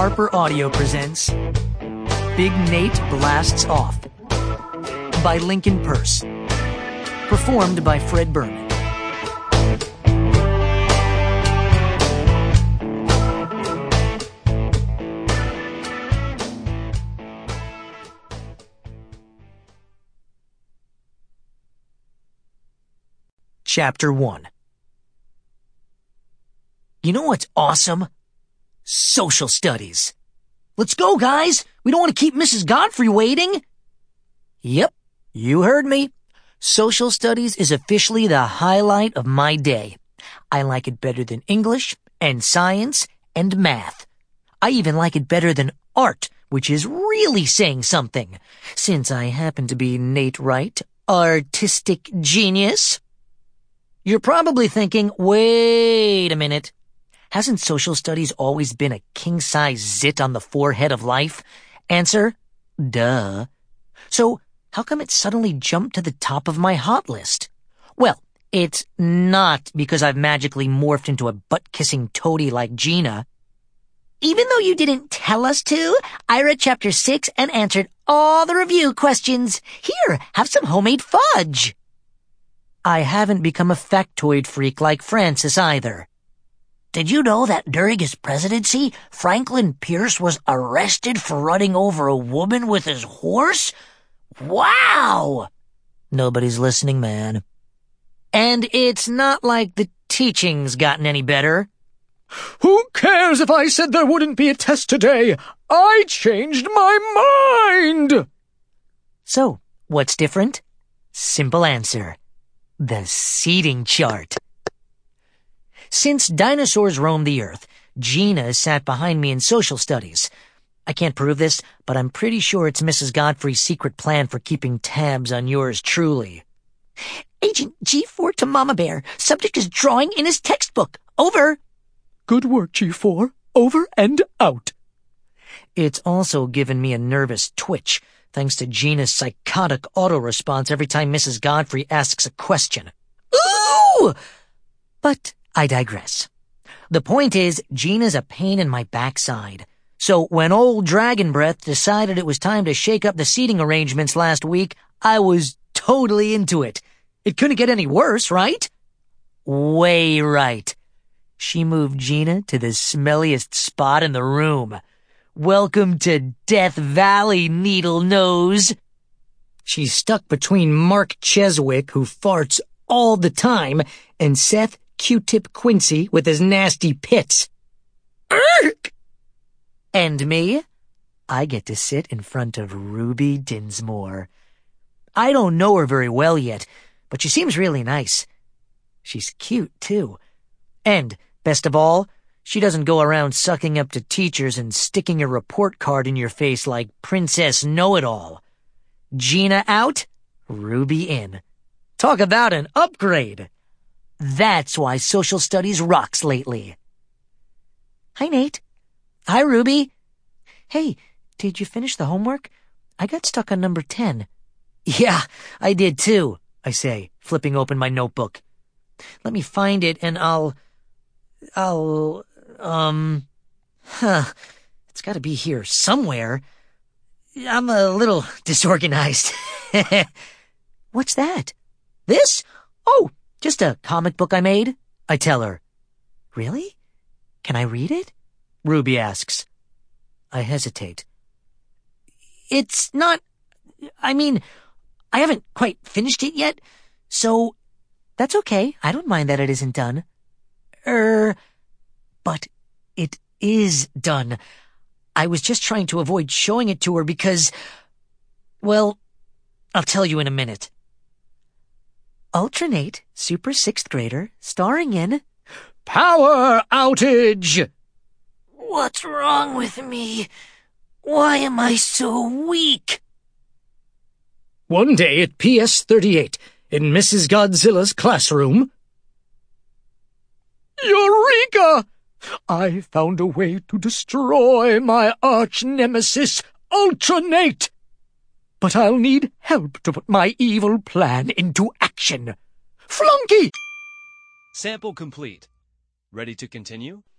Harper Audio presents Big Nate Blasts Off by Lincoln Peirce. Performed by Fred Berman. Chapter 1. You know what's awesome? Social studies. Let's go, guys! We don't want to keep Mrs. Godfrey waiting! Yep, you heard me. Social studies is officially the highlight of my day. I like it better than English and science and math. I even like it better than art, which is really saying something, since I happen to be Nate Wright, artistic genius. You're probably thinking, wait a minute. Hasn't social studies always been a king-size zit on the forehead of life? Answer, duh. So, how come it suddenly jumped to the top of my hot list? Well, it's not because I've magically morphed into a butt-kissing toady like Gina. Even though you didn't tell us to, I read Chapter 6 and answered all the review questions. Here, have some homemade fudge. I haven't become a factoid freak like Francis either. Did you know that during his presidency, Franklin Pierce was arrested for running over a woman with his horse? Wow! Nobody's listening, man. And it's not like the teaching's gotten any better. Who cares if I said there wouldn't be a test today? I changed my mind! So, what's different? Simple answer. The seating chart. Since dinosaurs roamed the earth, Gina sat behind me in social studies. I can't prove this, but I'm pretty sure it's Mrs. Godfrey's secret plan for keeping tabs on yours truly. Agent G4 to Mama Bear. Subject is drawing in his textbook. Over. Good work, G4. Over and out. It's also given me a nervous twitch, thanks to Gina's psychotic auto-response every time Mrs. Godfrey asks a question. Ooh! But I digress. The point is, Gina's a pain in my backside. So when old Dragon Breath decided it was time to shake up the seating arrangements last week, I was totally into it. It couldn't get any worse, right? Way right. She moved Gina to the smelliest spot in the room. Welcome to Death Valley, Needle Nose. She's stuck between Mark Cheswick, who farts all the time, and Seth Q-Tip Quincy with his nasty pits. Urgh! And me? I get to sit in front of Ruby Dinsmore. I don't know her very well yet, but she seems really nice. She's cute, too. And, best of all, she doesn't go around sucking up to teachers and sticking a report card in your face like Princess Know-It-All. Gina out, Ruby in. Talk about an upgrade. That's why social studies rocks lately. Hi, Nate. Hi, Ruby. Hey, did you finish the homework? I got stuck on number 10. Yeah, I did too, I say, flipping open my notebook. Let me find it and it's gotta be here somewhere. I'm a little disorganized. What's that? This? Oh, just a comic book I made, I tell her. Really? Can I read it? Ruby asks. I hesitate. It's not, I haven't quite finished it yet, so that's okay. I don't mind that it isn't done. But it is done. I was just trying to avoid showing it to her because, well, I'll tell you in a minute. Ultra Nate, super 6th grader, starring in Power outage! What's wrong with me? Why am I so weak? One day at PS38, in Mrs. Godzilla's classroom. Eureka! I found a way to destroy my arch-nemesis, Ultra Nate! But I'll need help to put my evil plan into action. Flunky! Sample complete. Ready to continue?